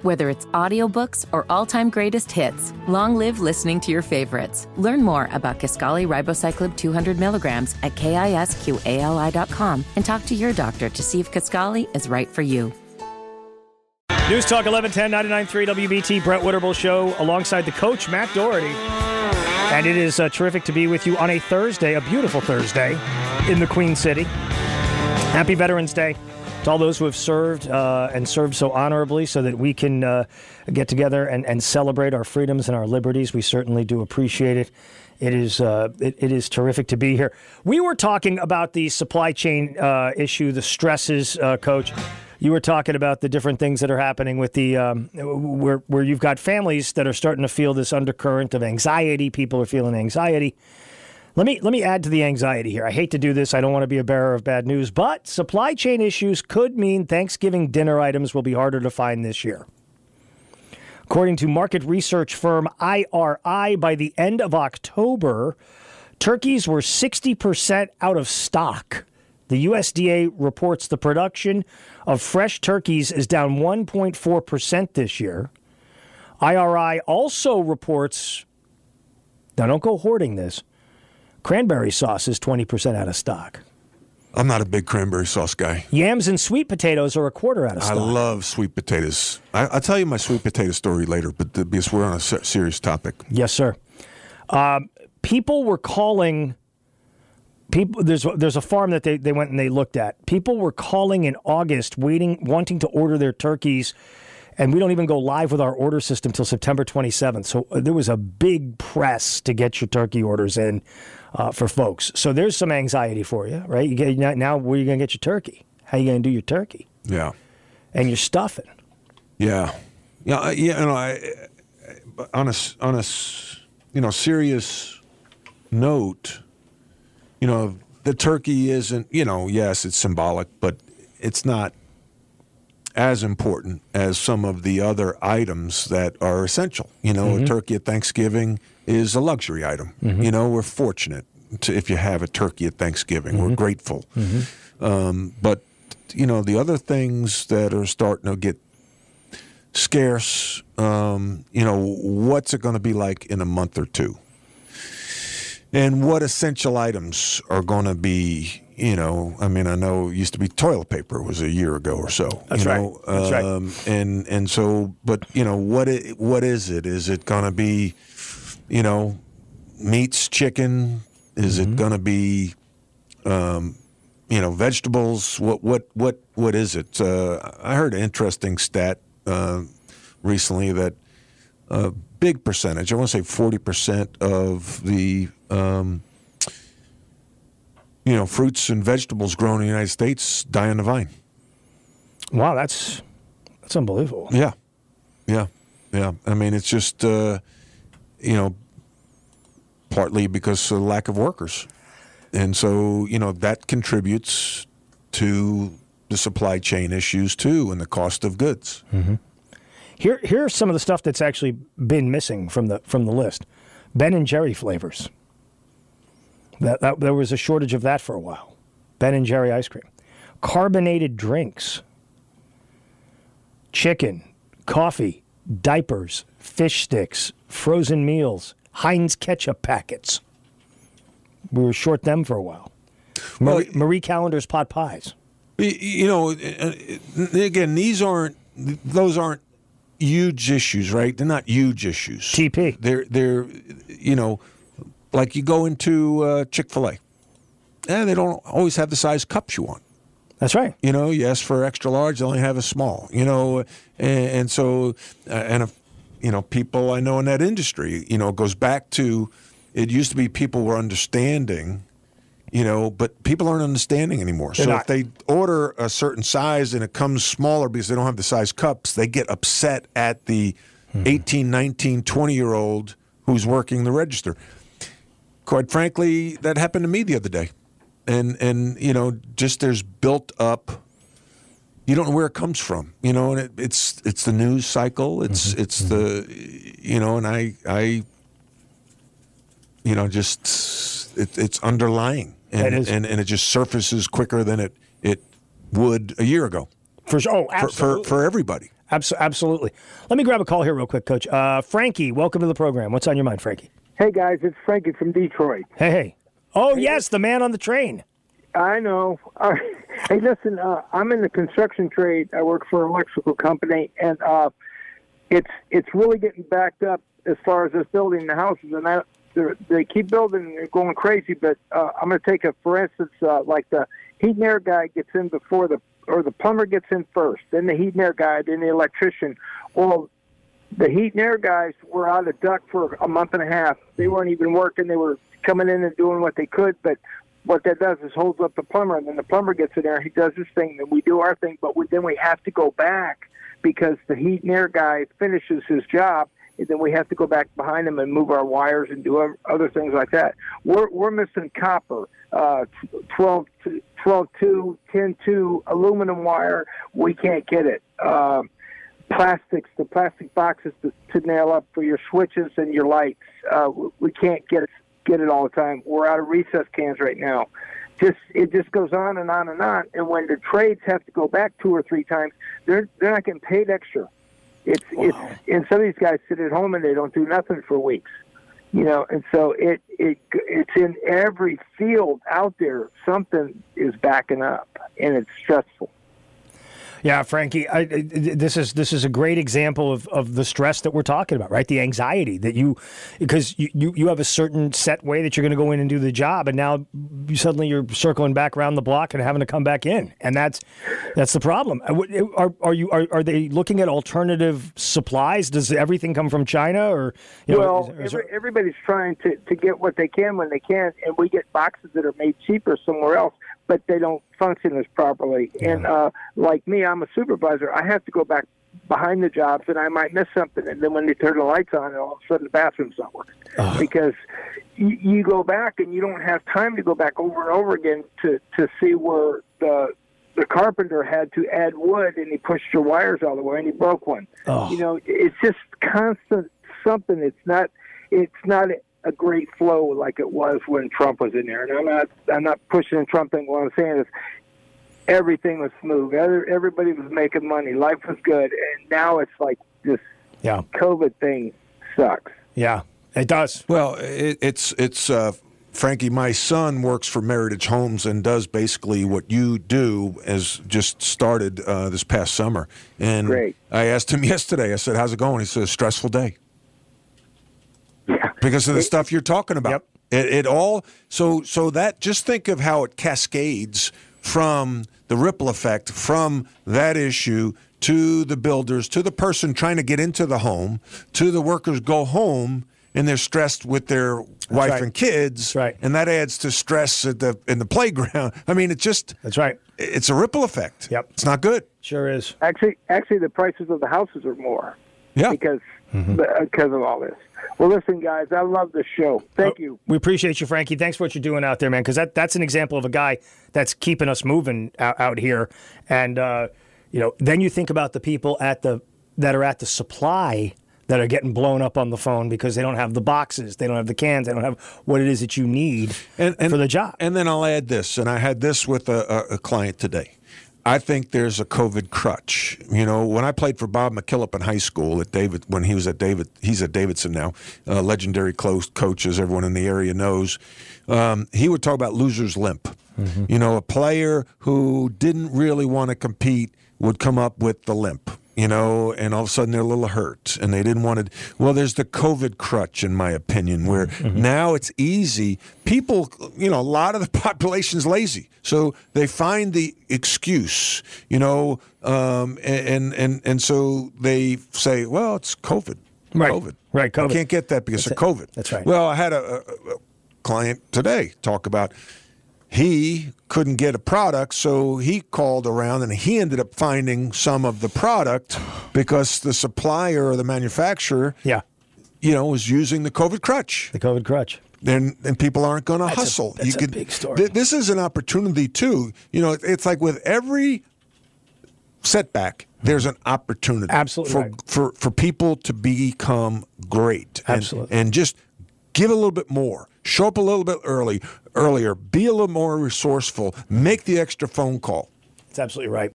Whether it's audiobooks or all-time greatest hits, long live listening to your favorites. Learn more about Kisqali Ribociclib 200 milligrams at KISQALI.com and talk to your doctor to see if Kisqali is right for you. News Talk 1110 99.3 WBT, Brett Winterble Show alongside the coach, Matt Doherty. And it is terrific to be with you on a Thursday, a beautiful Thursday in the Queen City. Happy Veterans Day to all those who have served and served so honorably so that we can get together and celebrate our freedoms and our liberties. We certainly do appreciate it. It is terrific to be here. We were talking about the supply chain issue, the stresses, Coach. You were talking about the different things that are happening with the where you've got families that are starting to feel this undercurrent of anxiety. People are feeling anxiety. Let me add to the anxiety here. I hate to do this. I don't want to be a bearer of bad news, but supply chain issues could mean Thanksgiving dinner items will be harder to find this year. According to market research firm IRI, by the end of October, turkeys were 60% out of stock. The USDA reports the production of fresh turkeys is down 1.4% this year. IRI also reports, now don't go hoarding this, cranberry sauce is 20% out of stock. I'm not a big cranberry sauce guy. Yams and sweet potatoes are a quarter out of stock. I love sweet potatoes. I'll tell you my sweet potato story later, but because we're on a serious topic. Yes, sir. People were calling... There's a farm that they went and they looked at. People were calling in August, wanting to order their turkeys, and we don't even go live with our order system till September 27th. So there was a big press to get your turkey orders in for folks. So there's some anxiety for you, right? Now where are you going to get your turkey? How are you going to do your turkey? Yeah. And your stuffing. Yeah. Yeah. On a serious note. The turkey isn't, yes, it's symbolic, but it's not as important as some of the other items that are essential. A turkey at Thanksgiving is a luxury item. Mm-hmm. We're fortunate if you have a turkey at Thanksgiving. Mm-hmm. We're grateful. Mm-hmm. But, the other things that are starting to get scarce, what's it going to be like in a month or two? And what essential items are going to be, I know it used to be toilet paper was a year ago or so. That's right. That's right. And so, but, what is it? Is it going to be, meats, chicken? Is it going to be, vegetables? What is it? I heard an interesting stat recently that big percentage, I want to say 40% of the fruits and vegetables grown in the United States die on the vine. Wow, that's unbelievable. Yeah. I mean, it's just partly because of the lack of workers, and so that contributes to the supply chain issues too, and the cost of goods. Mm-hmm. Here's some of the stuff that's actually been missing from the list. Ben & Jerry flavors. That there was a shortage of that for a while. Ben & Jerry ice cream. Carbonated drinks. Chicken, coffee, diapers, fish sticks, frozen meals, Heinz ketchup packets. We were short them for a while. Marie Callender's pot pies. Again, those aren't huge issues, right? They're not huge issues. TP. They're like you go into Chick-fil-A. They don't always have the size cups you want. That's right. You ask for extra large, they only have a small. And so, people I know in that industry, it goes back to, it used to be people were understanding, but people aren't understanding anymore. They're so not. If they order a certain size and it comes smaller because they don't have the size cups, they get upset at the 18, 19, 20-year-old who's working the register. Quite frankly, that happened to me the other day. And just there's built up, you don't know where it comes from, and it's the news cycle. It's the, and I it's underlying. And it just surfaces quicker than it would a year ago. For sure. Oh, absolutely. For everybody. Absolutely. Let me grab a call here real quick, Coach. Frankie, welcome to the program. What's on your mind, Frankie? Hey, guys, it's Frankie from Detroit. Hey. Oh, yes, the man on the train. I know. Hey, listen, I'm in the construction trade. I work for an electrical company, and it's really getting backed up as far as us building the houses. And they keep building, and they're going crazy. But I'm going to take for instance, like the heat and air guy gets in before the plumber gets in first, then the heat and air guy, then the electrician. Well, the heat and air guys were out of duck for a month and a half. They weren't even working. They were coming in and doing what they could, but what that does is holds up the plumber, and then the plumber gets in there, he does his thing, and we do our thing, but then we have to go back because the heat and air guy finishes his job, and then we have to go back behind him and move our wires and do other things like that. We're missing copper, 12-2, 10-2 aluminum wire. We can't get it. Plastics, the plastic boxes to nail up for your switches and your lights. We can't get it all the time. We're out of recess cans right now. It just goes on and on and on. And when the trades have to go back 2 or 3 times, they're not getting paid extra. It's and some of these guys sit at home and they don't do nothing for weeks. And so it's in every field out there. Something is backing up, and it's stressful. Yeah, Frankie, this is a great example of the stress that we're talking about, right? The anxiety that because you have a certain set way that you're going to go in and do the job, and now suddenly you're circling back around the block and having to come back in, and that's the problem. Are they looking at alternative supplies? Does everything come from China, or everybody's trying to get what they can when they can, and we get boxes that are made cheaper somewhere else, but they don't function as properly. Yeah. And like me, I'm a supervisor. I have to go back behind the jobs, and I might miss something. And then when they turn the lights on, and all of a sudden the bathroom's not working. Because you go back, and you don't have time to go back over and over again to see where the carpenter had to add wood, and he pushed your wires all the way, and he broke one. It's just constant something. It's not a great flow like it was when Trump was in there. And I'm not pushing Trump thing. What I'm saying is everything was smooth. Everybody was making money. Life was good. And now it's like this COVID thing sucks. Yeah, it does. Well, it's Frankie, my son works for Meritage Homes and does basically what you do, as just started this past summer. And Great. I asked him yesterday, I said, how's it going? He said, stressful day. Yeah. Because of the stuff you're talking about. Yep. It all, so that, just think of how it cascades from the ripple effect from that issue to the builders, to the person trying to get into the home, to the workers go home and they're stressed with their wife and kids. That's right. And that adds to stress in the playground. I mean, that's right. It's a ripple effect. Yep. It's not good. Sure is. Actually, the prices of the houses are more. Yeah. Because of all this. Well, listen, guys, I love the show. Thank you. We appreciate you, Frankie. Thanks for what you're doing out there, man, because that's an example of a guy that's keeping us moving out here. And, then you think about the people that are at the supply that are getting blown up on the phone because they don't have the boxes, they don't have the cans, they don't have what it is that you need for the job. And then I'll add this, and I had this with a client today. I think there's a COVID crutch. When I played for Bob McKillop in high school when he was at he's at Davidson now, legendary coach, as everyone in the area knows. He would talk about loser's limp. Mm-hmm. A player who didn't really want to compete would come up with the limp. And all of a sudden they're a little hurt, and they didn't want to. Well, there's the COVID crutch, in my opinion, where now it's easy. People, a lot of the population's lazy, so they find the excuse, and so they say, well, it's COVID. Right. COVID. Right. COVID. I can't get that because of COVID. That's right. Well, I had a client today talk about. He couldn't get a product, so he called around, and he ended up finding some of the product because the supplier or the manufacturer, was using the COVID crutch. The COVID crutch. And people aren't going to hustle. That's a big story. This is an opportunity, too. It's like with every setback, there's an opportunity. Absolutely for people to become great. Absolutely. And just give a little bit more. Show up a little bit earlier. Be a little more resourceful. Make the extra phone call. That's absolutely right.